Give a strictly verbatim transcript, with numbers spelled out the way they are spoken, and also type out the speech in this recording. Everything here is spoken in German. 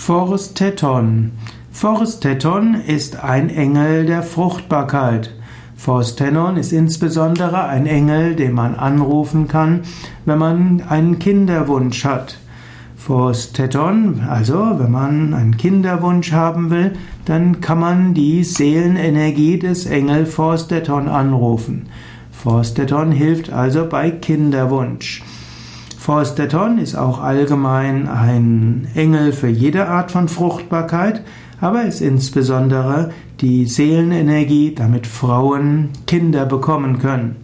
Forsteton. Forsteton ist ein Engel der Fruchtbarkeit. Forsteton ist insbesondere ein Engel, den man anrufen kann, wenn man einen Kinderwunsch hat. Forsteton, also wenn man einen Kinderwunsch haben will, dann kann man die Seelenenergie des Engel Forsteton anrufen. Forsteton hilft also bei Kinderwunsch. Forsteton ist auch allgemein ein Engel für jede Art von Fruchtbarkeit, aber ist insbesondere die Seelenenergie, damit Frauen Kinder bekommen können.